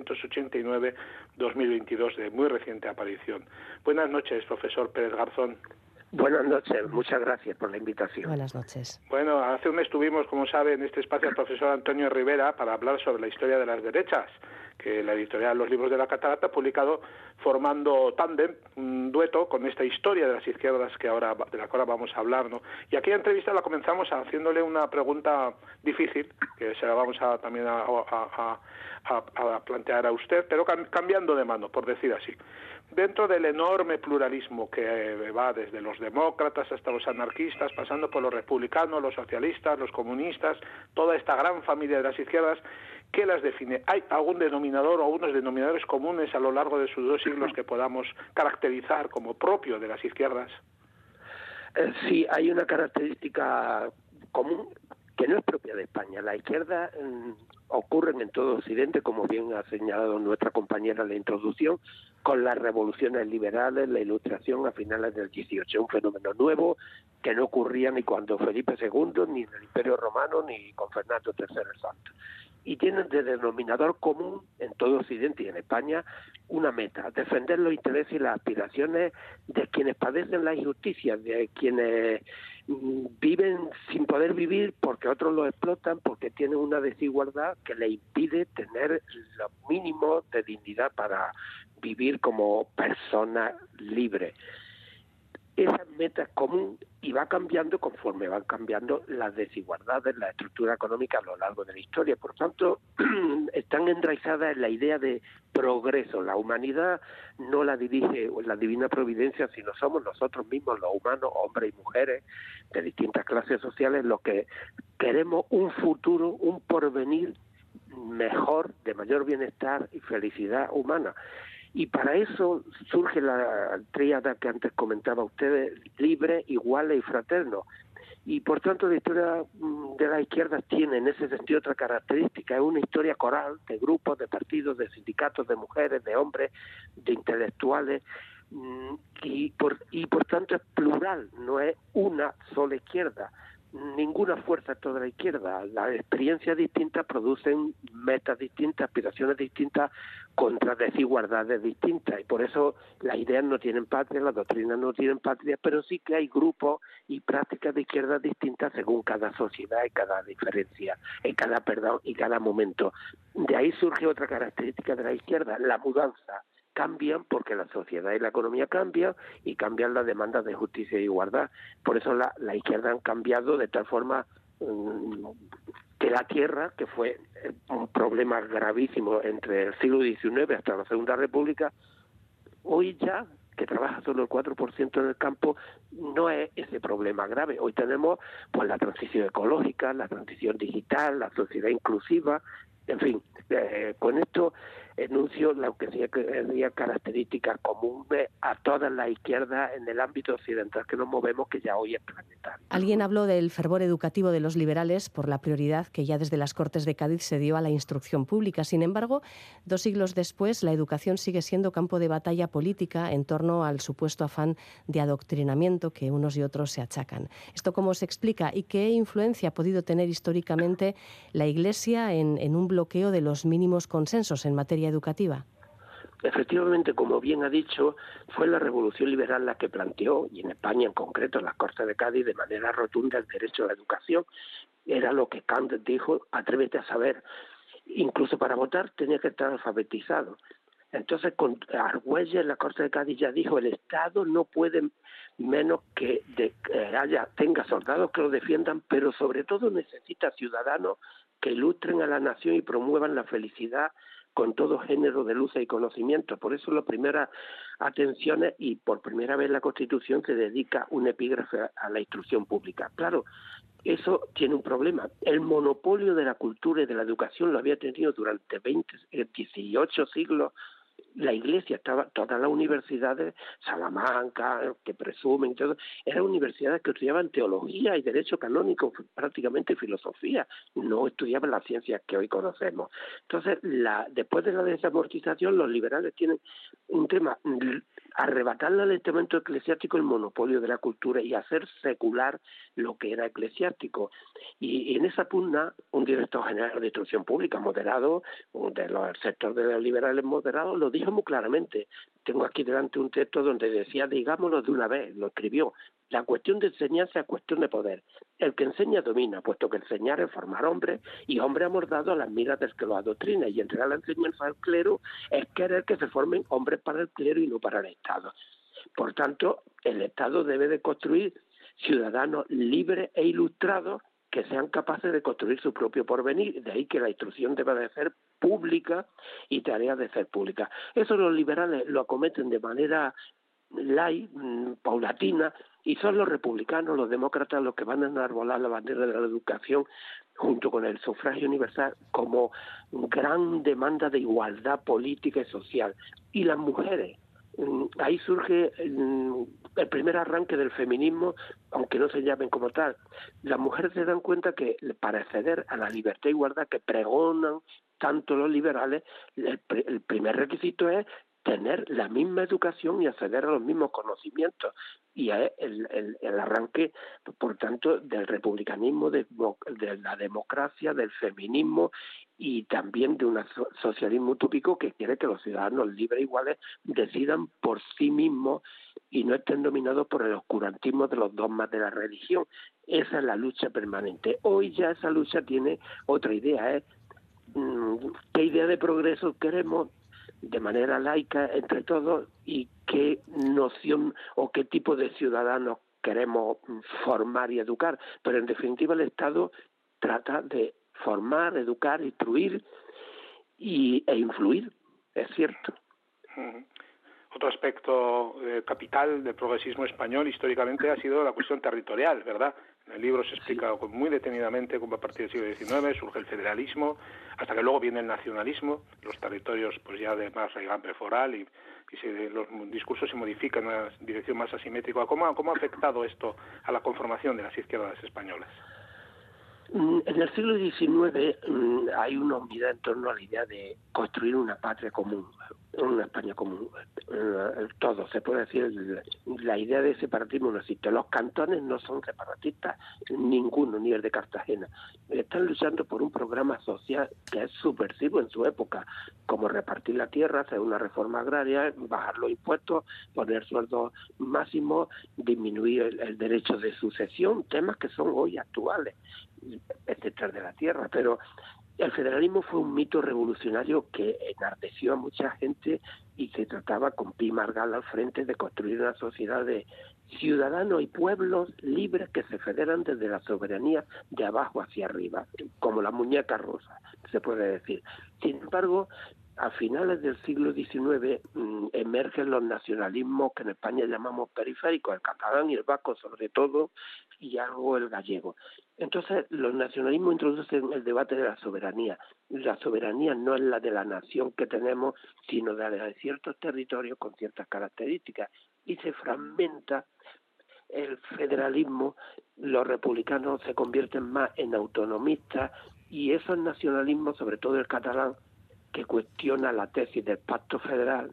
1789-2022, de muy reciente aparición. Buenas noches, profesor Pérez Garzón. Buenas noches, muchas gracias por la invitación. Buenas noches. Bueno, hace un mes tuvimos, como sabe, en este espacio al profesor Antonio Rivera para hablar sobre la historia de las derechas, que la editorial Los Libros de la Catarata ha publicado formando tándem, un dueto con esta historia de las izquierdas de la que ahora vamos a hablar, ¿no? Y aquella entrevista la comenzamos haciéndole una pregunta difícil, que se la vamos a también a plantear a usted, pero cambiando de mano, por decir así. Dentro del enorme pluralismo que va desde los demócratas hasta los anarquistas, pasando por los republicanos, los socialistas, los comunistas, toda esta gran familia de las izquierdas, ¿qué las define? ¿Hay algún denominador o algunos denominadores comunes a lo largo de sus 2 siglos que podamos caracterizar como propio de las izquierdas? Sí, hay una característica común que no es propia de España. La izquierda ocurren en todo Occidente, como bien ha señalado nuestra compañera en la introducción, con las revoluciones liberales, la Ilustración a finales del XVIII, un fenómeno nuevo que no ocurría ni cuando Felipe II, ni en el Imperio Romano, ni con Fernando III el Santo. Y tienen de denominador común en todo Occidente y en España una meta: defender los intereses y las aspiraciones de quienes padecen la injusticia, de quienes viven sin poder vivir porque otros los explotan, porque tienen una desigualdad que les impide tener los mínimos de dignidad para vivir como personas libres. Esa meta es común y va cambiando conforme van cambiando las desigualdades, la estructura económica a lo largo de la historia. Por tanto, están enraizadas en la idea de progreso. La humanidad no la dirige la divina providencia, sino somos nosotros mismos, los humanos, hombres y mujeres de distintas clases sociales, los que queremos un futuro, un porvenir mejor, de mayor bienestar y felicidad humana. Y para eso surge la tríada que antes comentaba ustedes: libre, iguales y fraterno. Y por tanto la historia de la izquierda tiene en ese sentido otra característica: es una historia coral de grupos, de partidos, de sindicatos, de mujeres, de hombres, de intelectuales, y por tanto es plural, no es una sola izquierda. Ninguna fuerza es toda la izquierda. Las experiencias distintas producen metas distintas, aspiraciones distintas contra desigualdades distintas, y por eso las ideas no tienen patria, las doctrinas no tienen patria, pero sí que hay grupos y prácticas de izquierdas distintas según cada sociedad y cada diferencia, y cada momento. De ahí surge otra característica de la izquierda: la mudanza. Cambian porque la sociedad y la economía cambian, y cambian las demandas de justicia e igualdad. Por eso la izquierda han cambiado de tal forma que la tierra, que fue un problema gravísimo entre el siglo XIX hasta la Segunda República, hoy ya, que trabaja solo el 4% en el campo, no es ese problema grave. Hoy tenemos pues la transición ecológica, la transición digital, la sociedad inclusiva, en fin, con esto enuncio lo que sería características comunes a todas las izquierdas en el ámbito occidental que nos movemos, que ya hoy es planetario. Alguien habló del fervor educativo de los liberales por la prioridad que ya desde las Cortes de Cádiz se dio a la instrucción pública. Sin embargo, 2 siglos después, la educación sigue siendo campo de batalla política en torno al supuesto afán de adoctrinamiento que unos y otros se achacan. ¿Esto cómo se explica y qué influencia ha podido tener históricamente la Iglesia en un bloqueo de los mínimos consensos en materia educativa? Efectivamente, como bien ha dicho, fue la Revolución Liberal la que planteó, y en España en concreto, en las Cortes de Cádiz, de manera rotunda el derecho a la educación. Era lo que Kant dijo: atrévete a saber. Incluso para votar tenía que estar alfabetizado. Entonces, con Argüelles en la Corte de Cádiz ya dijo: el Estado no puede menos que tenga soldados que lo defiendan, pero sobre todo necesita ciudadanos que ilustren a la nación y promuevan la felicidad con todo género de luces y conocimiento. Por eso las primeras atenciones, y por primera vez la Constitución se dedica un epígrafe a la instrucción pública. Claro, eso tiene un problema. El monopolio de la cultura y de la educación lo había tenido durante 18 siglos la Iglesia. Estaba todas las universidades, Salamanca, que presumen, todo, eran universidades que estudiaban teología y derecho canónico, prácticamente filosofía, no estudiaban las ciencias que hoy conocemos. Entonces, después de la desamortización, los liberales tienen un tema arrebatarle al estamento eclesiástico el monopolio de la cultura y hacer secular lo que era eclesiástico. Y en esa pugna, un director general de instrucción pública moderado, de los sectores de los liberales moderados, lo dijo muy claramente. Tengo aquí delante un texto donde decía, digámoslo de una vez, lo escribió: la cuestión de enseñanza es cuestión de poder. El que enseña domina, puesto que enseñar es formar hombres, y hombre amordado a las miras del que lo adoctrina, y entregar la enseñanza al clero es querer que se formen hombres para el clero y no para el Estado. Por tanto, el Estado debe de construir ciudadanos libres e ilustrados que sean capaces de construir su propio porvenir. De ahí que la instrucción debe de ser pública y tarea de ser pública. Eso los liberales lo acometen de manera light, paulatina, y son los republicanos, los demócratas, los que van a enarbolar la bandera de la educación junto con el sufragio universal como gran demanda de igualdad política y social. Y las mujeres, ahí surge el primer arranque del feminismo, aunque no se llamen como tal. Las mujeres se dan cuenta que para acceder a la libertad e igualdad que pregonan tanto los liberales, el primer requisito es tener la misma educación y acceder a los mismos conocimientos. Y es el arranque, por tanto, del republicanismo, de la democracia, del feminismo y también de un socialismo utópico que quiere que los ciudadanos libres e iguales decidan por sí mismos y no estén dominados por el oscurantismo de los dogmas de la religión. Esa es la lucha permanente. Hoy ya esa lucha tiene otra idea, ¿qué idea de progreso queremos de manera laica entre todos y qué noción o qué tipo de ciudadanos queremos formar y educar? Pero en definitiva el Estado trata de formar, educar, instruir e influir, es cierto. Otro aspecto capital del progresismo español históricamente ha sido la cuestión territorial, ¿verdad? En el libro se explica muy detenidamente cómo a partir del siglo XIX surge el federalismo, hasta que luego viene el nacionalismo, los territorios pues ya de más raigambre foral y los discursos se modifican en una dirección más asimétrica. ¿Cómo ha afectado esto a la conformación de las izquierdas españolas? En el siglo XIX hay una unidad en torno a la idea de construir una patria común, una España común. Todo, se puede decir, la idea de separatismo no existe. Los cantones no son separatistas, ninguno, ni el de Cartagena. Están luchando por un programa social que es subversivo en su época, como repartir la tierra, hacer una reforma agraria, bajar los impuestos, poner sueldos máximos, disminuir el derecho de sucesión, temas que son hoy actuales, etcétera, de la tierra. Pero el federalismo fue un mito revolucionario que enardeció a mucha gente y se trataba, con Pi Margall al frente, de construir una sociedad de ciudadanos y pueblos libres que se federan desde la soberanía de abajo hacia arriba, como la muñeca rosa, se puede decir. Sin embargo, a finales del siglo XIX emergen los nacionalismos que en España llamamos periféricos, el catalán y el vasco sobre todo, y algo el gallego. Entonces, los nacionalismos introducen el debate de la soberanía. La soberanía no es la de la nación que tenemos, sino la de ciertos territorios con ciertas características. Y se fragmenta el federalismo, los republicanos se convierten más en autonomistas, y esos nacionalismos, sobre todo el catalán, que cuestiona la tesis del pacto federal,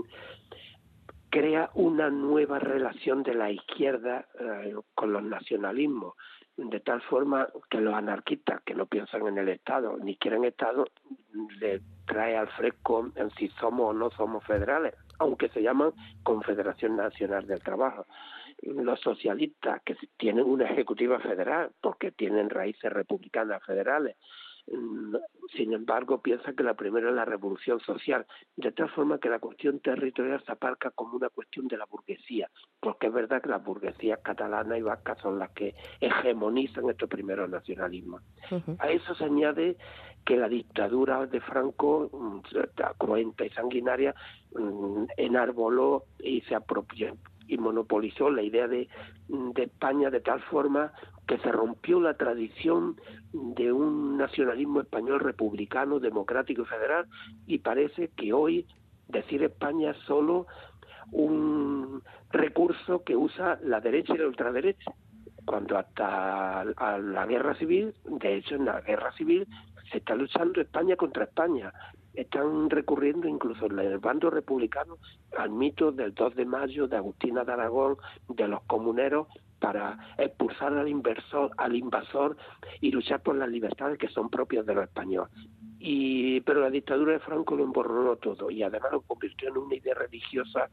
crea una nueva relación de la izquierda con los nacionalismos, de tal forma que los anarquistas, que no piensan en el Estado ni quieren Estado, le trae al fresco en si somos o no somos federales, aunque se llaman Confederación Nacional del Trabajo. Los socialistas, que tienen una ejecutiva federal porque tienen raíces republicanas federales, sin embargo piensan que la primera es la revolución social, de tal forma que la cuestión territorial se aparca como una cuestión de la burguesía, porque es verdad que las burguesías catalanas y vascas son las que hegemonizan estos primeros nacionalismos. A eso se añade que la dictadura de Franco, cruenta y sanguinaria, enarboló y se apropió y monopolizó la idea de España de tal forma que se rompió la tradición de un nacionalismo español republicano, democrático y federal, y parece que hoy decir España es solo un recurso que usa la derecha y la ultraderecha, cuando hasta la guerra civil, de hecho en la guerra civil se está luchando España contra España. Están recurriendo incluso en el bando republicano al mito del 2 de mayo, de Agustina de Aragón, de los comuneros, para expulsar al invasor y luchar por las libertades que son propias de los españoles. Pero la dictadura de Franco lo emborronó todo y además lo convirtió en una idea religiosa,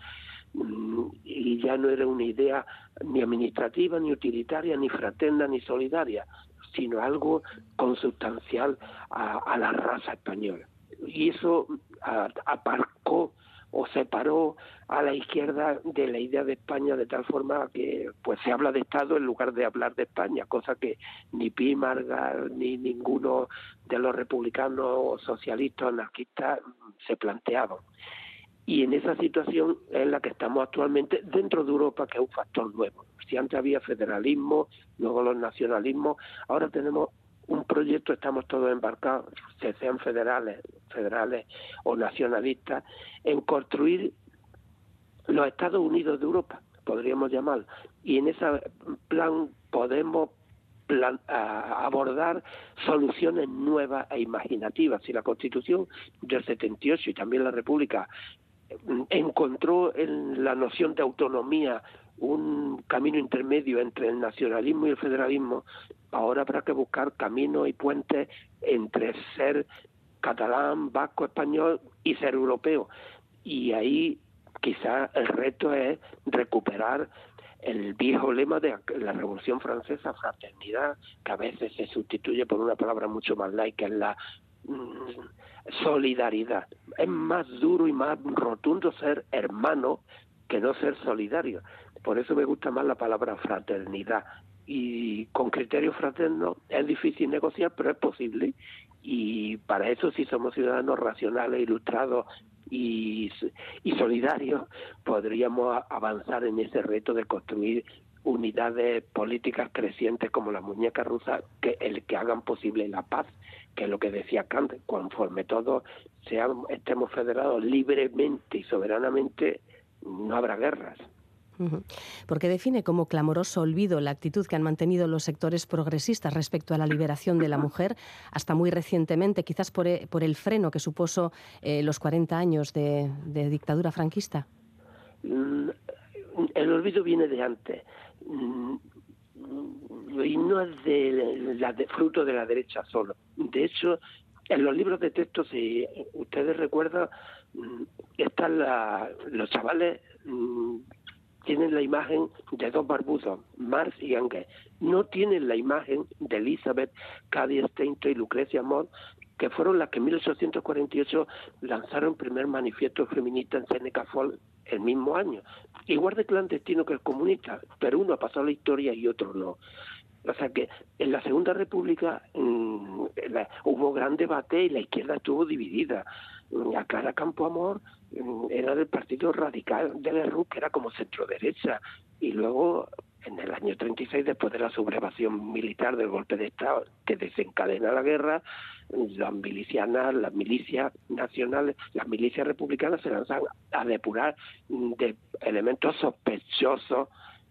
y ya no era una idea ni administrativa, ni utilitaria, ni fraterna, ni solidaria, sino algo consubstancial a la raza española. Y eso aparcó o separó a la izquierda de la idea de España de tal forma que pues se habla de Estado en lugar de hablar de España, cosa que ni Pi Margall ni ninguno de los republicanos, socialistas, anarquistas se planteaban. Y en esa situación es la que estamos actualmente dentro de Europa, que es un factor nuevo. Si antes había federalismo, luego los nacionalismos, ahora tenemos un proyecto, estamos todos embarcados, sean federales o nacionalistas, en construir los Estados Unidos de Europa, podríamos llamar. Y en ese plan podemos abordar soluciones nuevas e imaginativas. Si la Constitución del 78 y también la República encontró en la noción de autonomía un camino intermedio entre el nacionalismo y el federalismo, ahora habrá que buscar caminos y puentes entre ser catalán, vasco, español y ser europeo. Y ahí quizás el reto es recuperar el viejo lema de la Revolución Francesa, fraternidad, que a veces se sustituye por una palabra mucho más light, que es la solidaridad. Es más duro y más rotundo ser hermano que no ser solidario. Por eso me gusta más la palabra fraternidad. Y con criterios fraternos es difícil negociar, pero es posible. Y para eso, si somos ciudadanos racionales, ilustrados y solidarios, podríamos avanzar en ese reto de construir unidades políticas crecientes como la muñeca rusa, que hagan posible la paz, que es lo que decía Kant: conforme todos estemos federados libremente y soberanamente, no habrá guerras. Porque define como clamoroso olvido la actitud que han mantenido los sectores progresistas respecto a la liberación de la mujer, hasta muy recientemente, quizás por el freno que supuso los 40 años de dictadura franquista. El olvido viene de antes, y no es fruto de la derecha solo. De hecho, en los libros de texto, si ustedes recuerdan, están los chavales tienen la imagen de dos barbudos, Marx y Engels. No tienen la imagen de Elizabeth Cady Stanton y Lucrecia Mott, que fueron las que en 1848 lanzaron el primer manifiesto feminista en Seneca Falls el mismo año. Igual de clandestino que el comunista, pero uno ha pasado a la historia y otro no. O sea que en la Segunda República hubo gran debate y la izquierda estuvo dividida. A Clara Campoamor era del Partido Radical de Lerroux, que era como centro-derecha, y luego en el año 36, después de la sublevación militar del golpe de Estado que desencadena la guerra, las milicianas, las milicias nacionales, las milicias republicanas se lanzan a depurar de elementos sospechosos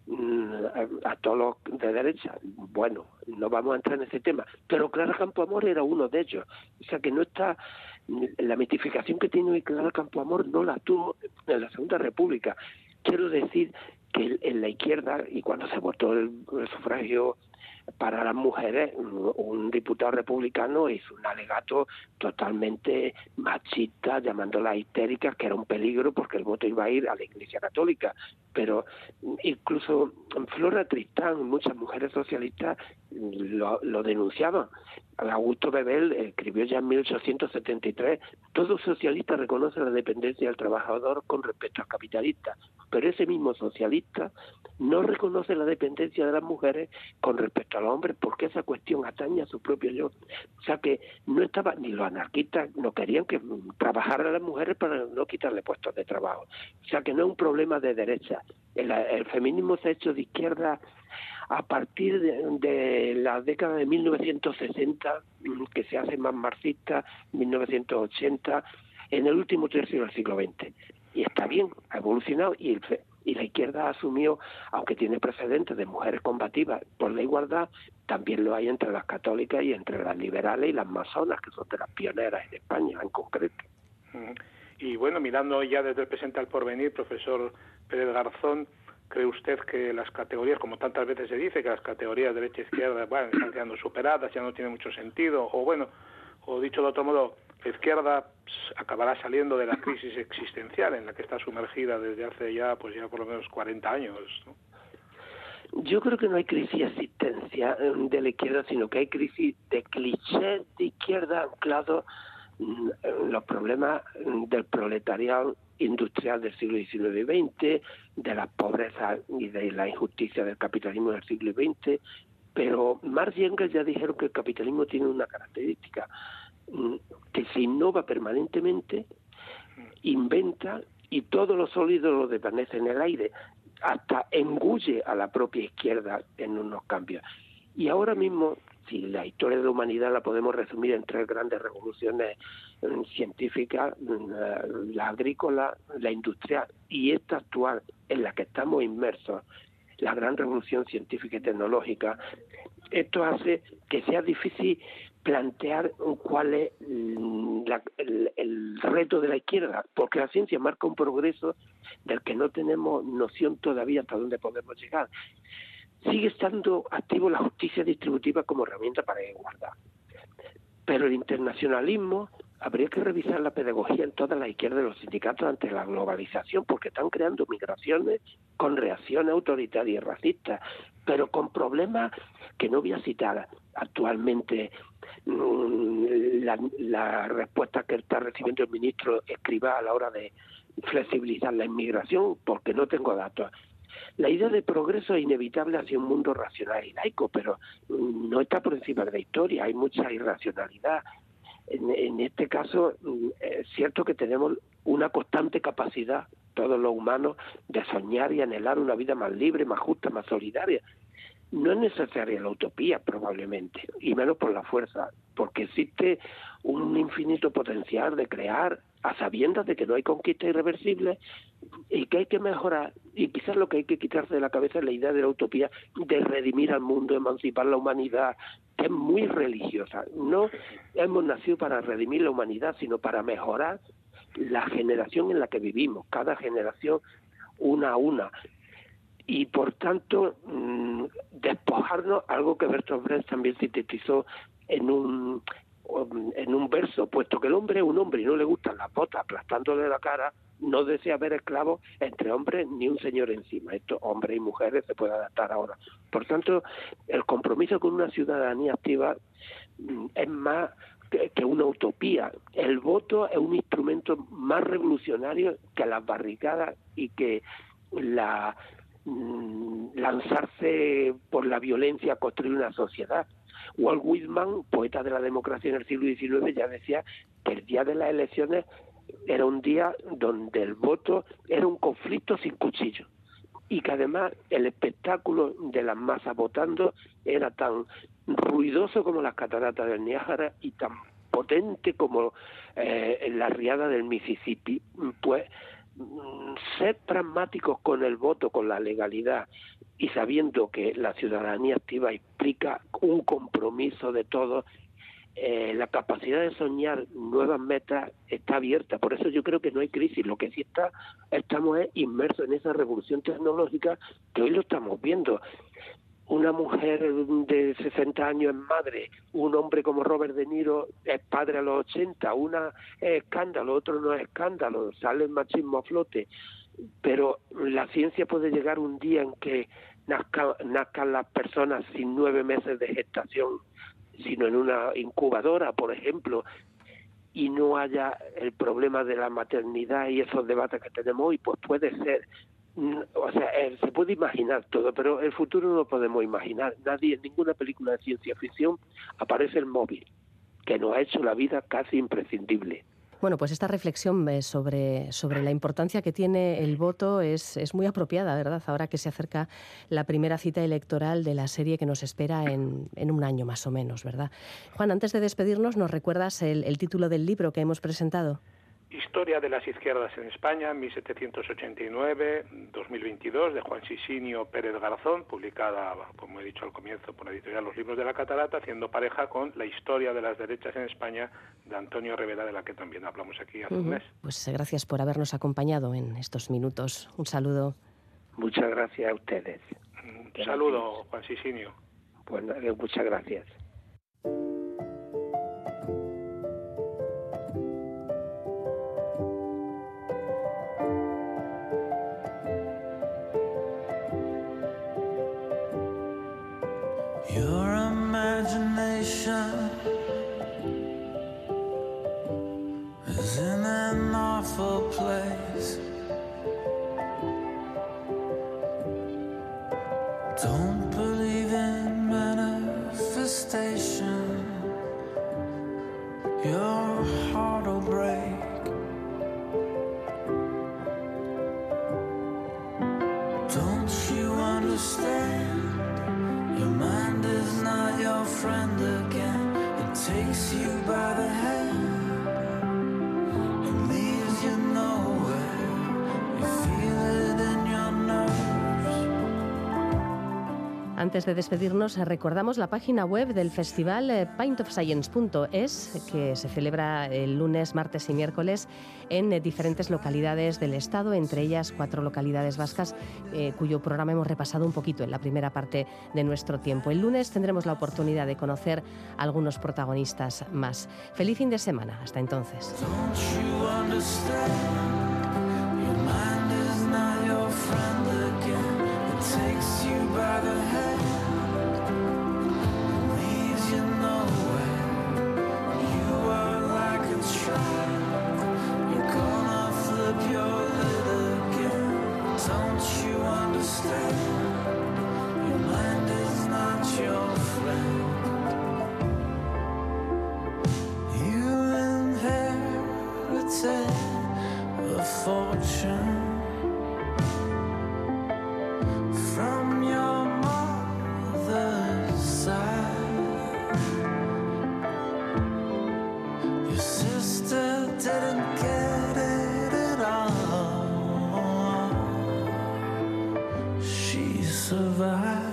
a todos los de derecha. Bueno, no vamos a entrar en ese tema, pero Clara Campoamor era uno de ellos. O sea que no está, la mitificación que tiene hoy Clara Campoamor no la tuvo en la Segunda República. Quiero decir que en la izquierda, y cuando se votó el sufragio para las mujeres, un diputado republicano hizo un alegato totalmente machista, llamándolas histéricas, que era un peligro porque el voto iba a ir a la Iglesia Católica. Pero incluso Flora Tristán, muchas mujeres socialistas lo denunciaban. Augusto Bebel escribió ya en 1873: todo socialista reconoce la dependencia del trabajador con respecto al capitalista, pero ese mismo socialista no reconoce la dependencia de las mujeres con respecto al hombre, porque esa cuestión atañe a su propio yo. O sea que no estaba, ni los anarquistas no querían que trabajaran las mujeres para no quitarle puestos de trabajo. O sea que no es un problema de derecha. El feminismo se ha hecho de izquierda a partir de la década de 1960, que se hace más marxista, 1980, en el último tercio del siglo XX. Y está bien, ha evolucionado, y Y la izquierda asumió, aunque tiene precedentes de mujeres combativas por la igualdad, también lo hay entre las católicas y entre las liberales y las masonas, que son de las pioneras en España en concreto. Y bueno, mirando ya desde el presente al porvenir, profesor Pérez Garzón, ¿cree usted que las categorías, como tantas veces se dice, que las categorías derecha-izquierda están quedando superadas, ya no tiene mucho sentido? O bueno, o dicho de otro modo, la izquierda acabará saliendo de la crisis existencial en la que está sumergida desde hace ya por lo menos 40 años, ¿no? Yo creo que no hay crisis de existencia de la izquierda, sino que hay crisis de clichés de izquierda anclados en los problemas del proletariado industrial del siglo XIX y XX, de la pobreza y de la injusticia del capitalismo del siglo XX. Pero Marx y Engels ya dijeron que el capitalismo tiene una característica, que se innova permanentemente, inventa, y todo lo sólido lo desvanece en el aire, hasta engulle a la propia izquierda en unos cambios. Y ahora mismo, si la historia de la humanidad la podemos resumir en 3 grandes revoluciones científicas, la agrícola, la industrial y esta actual en la que estamos inmersos, la gran revolución científica y tecnológica, esto hace que sea difícil plantear cuál es el reto de la izquierda, porque la ciencia marca un progreso del que no tenemos noción todavía hasta dónde podemos llegar. Sigue estando activo la justicia distributiva como herramienta para la igualdad, pero el internacionalismo, habría que revisar la pedagogía en todas las izquierdas de los sindicatos ante la globalización, porque están creando migraciones con reacciones autoritarias y racistas, pero con problemas que no voy a citar actualmente. La respuesta que está recibiendo el ministro Escrivá a la hora de flexibilizar la inmigración, porque no tengo datos. La idea de progreso es inevitable hacia un mundo racional y laico, pero no está por encima de la historia, hay mucha irracionalidad. En este caso, es cierto que tenemos una constante capacidad, todos los humanos, de soñar y anhelar una vida más libre, más justa, más solidaria. No es necesaria la utopía, probablemente, y menos por la fuerza, porque existe un infinito potencial de crear a sabiendas de que no hay conquista irreversible y que hay que mejorar. Y quizás lo que hay que quitarse de la cabeza es la idea de la utopía de redimir al mundo, emancipar la humanidad, que es muy religiosa. No hemos nacido para redimir la humanidad, sino para mejorar la generación en la que vivimos, cada generación una a una. Y por tanto, despojarnos, algo que Bertolt Brecht también sintetizó en un verso, puesto que el hombre es un hombre y no le gustan las botas aplastándole la cara, no desea ver esclavos entre hombres ni un señor encima. Esto, hombres y mujeres, se puede adaptar ahora. Por tanto, el compromiso con una ciudadanía activa es más que una utopía. El voto es un instrumento más revolucionario que las barricadas y que lanzarse por la violencia a construir una sociedad. Walt Whitman, poeta de la democracia en el siglo XIX, ya decía que el día de las elecciones era un día donde el voto era un conflicto sin cuchillo, y que además el espectáculo de las masas votando era tan ruidoso como las cataratas del Niágara y tan potente como la riada del Mississippi. Pues ser pragmáticos con el voto, con la legalidad, y sabiendo que la ciudadanía activa implica un compromiso de todos, la capacidad de soñar nuevas metas está abierta. Por eso yo creo que no hay crisis. Lo que sí estamos inmersos en esa revolución tecnológica que hoy lo estamos viendo. Una mujer de 60 años es madre, un hombre como Robert De Niro es padre a los 80, una es escándalo, otro no es escándalo, sale el machismo a flote. Pero la ciencia puede llegar un día en que nazcan las personas sin 9 meses de gestación, sino en una incubadora, por ejemplo, y no haya el problema de la maternidad y esos debates que tenemos hoy. Pues puede ser. O sea, se puede imaginar todo, pero el futuro no lo podemos imaginar. Nadie, en ninguna película de ciencia ficción aparece el móvil, que nos ha hecho la vida casi imprescindible. Bueno, pues esta reflexión sobre la importancia que tiene el voto es muy apropiada, ¿verdad? Ahora que se acerca la primera cita electoral de la serie que nos espera en un año más o menos, ¿verdad? Juan, antes de despedirnos, ¿nos recuerdas el título del libro que hemos presentado? Historia de las izquierdas en España, 1789-2022, de Juan Sisinio Pérez Garzón, publicada, como he dicho al comienzo, por la editorial Los Libros de la Catarata, haciendo pareja con La historia de las derechas en España, de Antonio Rivera, de la que también hablamos aquí hace un mes. Pues gracias por habernos acompañado en estos minutos. Un saludo. Muchas gracias a ustedes. Un saludo, Juan Sisinio. Pues muchas gracias. Your imagination is in an awful place. Don't believe in manifestation. Your heart will break. Don't you understand? Your mind is not your friend again. It takes you by the hand and leaves you nowhere. You feel it in your nerves. Antes de despedirnos, recordamos la página web del festival paintofscience.es, que se celebra el lunes, martes y miércoles en diferentes localidades del Estado, entre ellas 4 localidades vascas, cuyo programa hemos repasado un poquito en la primera parte de nuestro tiempo. El lunes tendremos la oportunidad de conocer a algunos protagonistas más. Feliz fin de semana. Hasta entonces. A fortune from your mother's side. Your sister didn't get it at all. She survived.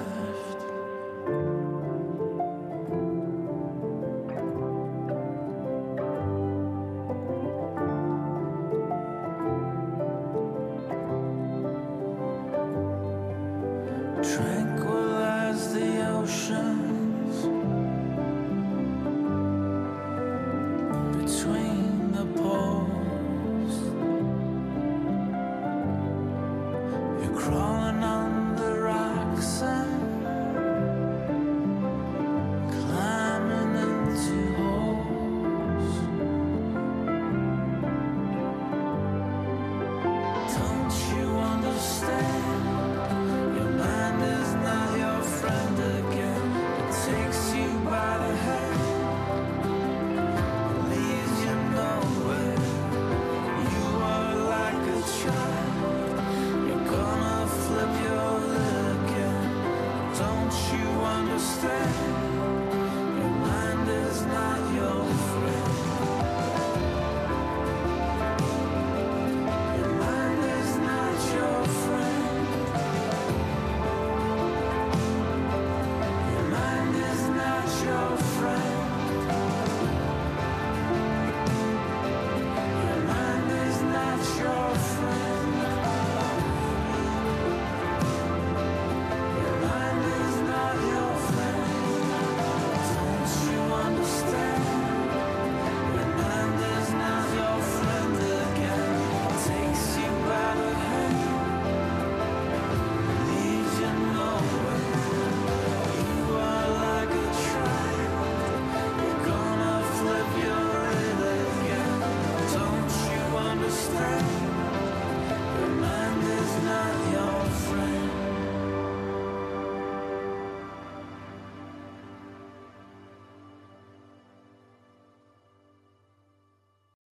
Tranquilize the oceans between